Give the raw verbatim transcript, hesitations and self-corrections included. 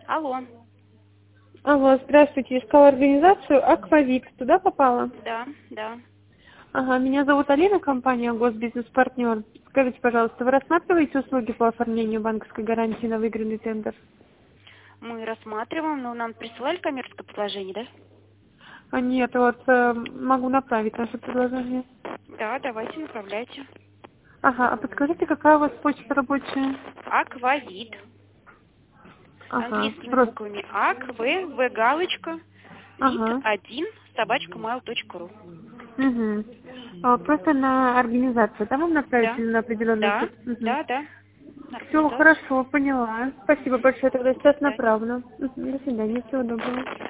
Алло. Алло, здравствуйте. Искала организацию «Аквавит». Туда попала? Да, да. Ага, меня зовут Алина, компания «Госбизнес-партнер». Скажите, пожалуйста, вы рассматриваете услуги по оформлению банковской гарантии на выигранный тендер? Мы рассматриваем, но нам присылали коммерческое предложение, да? А нет, вот э, могу направить наше предложение. Да, давайте, направляйте. Ага, а подскажите, какая у вас почта рабочая? Аквавит. Ага, Английскими просто... буквами ак, в, в, галочка, вид Ага. один, собачка mail точка ру. Угу. А, просто на организацию, да, вам направить Да, или на определенную... да, Угу. да, да. На Все, организацию. хорошо, поняла. Спасибо большое, тогда До сейчас свидания. направлю. Мгм, до свидания, всего доброго.